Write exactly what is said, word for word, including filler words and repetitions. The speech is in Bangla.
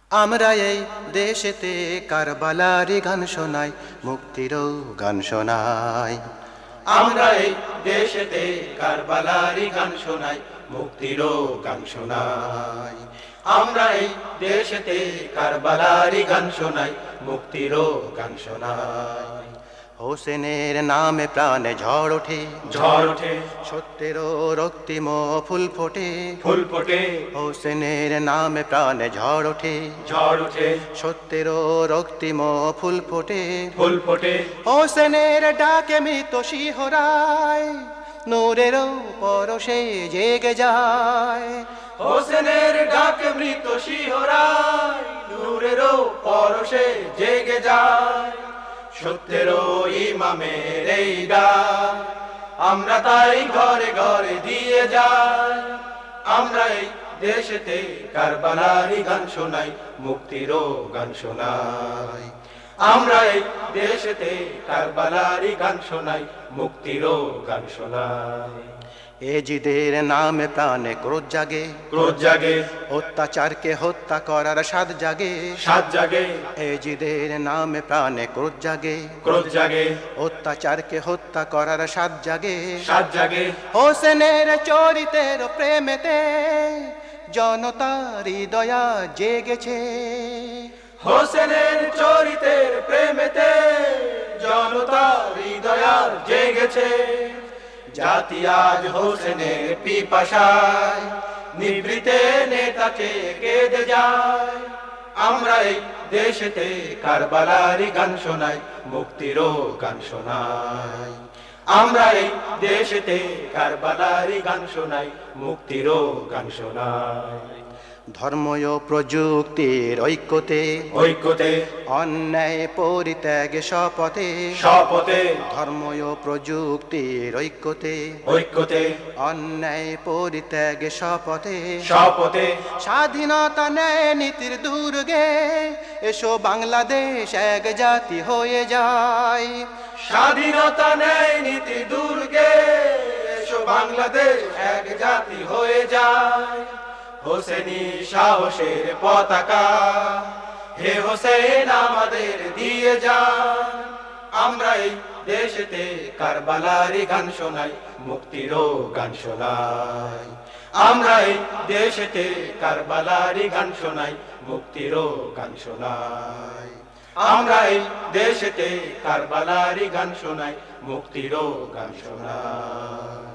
আমরা এই দেশেতে কারবালারি গান শোনাই, মুক্তিরও গান শোনাই। আমরা এই দেশেতে কারবালারি গান শোনাই, মুক্তিরও গান শোনাই। আমরা এই দেশেতে কারবালারি গান শোনাই, মুক্তিরও গান শোনাই। হোসেনের নামে প্রাণে ঝড় ওঠে, ঝড় ওঠে সত্যেরও রক্তিম ফুল ফোটে, ফুল ফোটে হোসেনের নামে প্রাণে ঝড় ওঠে, ঝড় ওঠে সত্যেরও রক্তিম ফুল ফোটে, ফুল ফোটে হোসেনের ডাকে মৃত শিহরায়, নূরেরও পরশে জেগে যায়। হোসেনের ডাকে মৃত শিহরায়, নূরেরও পরশে জেগে যায়। সত্যেরও ইমামের এই ডাক আমরা তাই ঘরে ঘরে দিয়ে যাই। আমরা এই দেশেতে কারবালারি গান শোনাই, মুক্তিরও গান শোনাই। আমরা এই দেশেতে কারবালারি গান শোনাই, মুক্তিরও গান শোনাই। এজিদের নামে প্রাণে ক্রোধ জাগে, ক্রোধ জাগে অত্যাচারকে হত্যা করার স্বাদ জাগে, সাত জাগে এজিদের নামে প্রাণে ক্রোধ জাগে, ক্রোধ জাগে অত্যাচারকে হত্যা করার স্বাদ জাগে, সাত জাগে হোসেনের চরিতের প্রেমেতে জনতার হৃদয়া জেগেছে। হোসেনের চরিতের প্রেমেতে জনতা হৃদয়ার জেগেছে। জাতি আজ হোসেনের পিপাসায় নিভৃতে নেতাকে কেঁদে যায়। আমরা এই দেশেতে কারবালারি গান শোনাই, মুক্তিরও গান শোনাই। আমরা এই দেশেতে কারবালারি গান শোনাই, মুক্তিরও গান শোনাই। ধর্ম ও প্রযুক্তির ঐক্যতে, ঐক্যতে অন্যায় পরিত্যাগে শপথে, শপথে ধর্ম ও প্রযুক্তির ঐক্যতে, ঐক্যতে অন্যায় পরিত্যাগে শপথে, শপথে স্বাধীনতা ন্যায় নীতির দুর্গে এসো বাংলাদেশ এক জাতি হয়ে যায়। স্বাধীনতা ন্যায় নীতি দুর্গে এসো বাংলাদেশ এক জাতি হয়ে যায়। হোসেনি সাহসের পতাকা হে হোসেন আমাদের দিয়ে যান। আমরা এই দেশেতে কারবালারি গান শোনাই, মুক্তিরও গান শোনাই। আমরা এই দেশেতে কারবালারি গান শোনাই, মুক্তিরও গান শোনাই। আমরা এই দেশেতে কারবালারি গান শোনাই, মুক্তিরও গান শোনাই।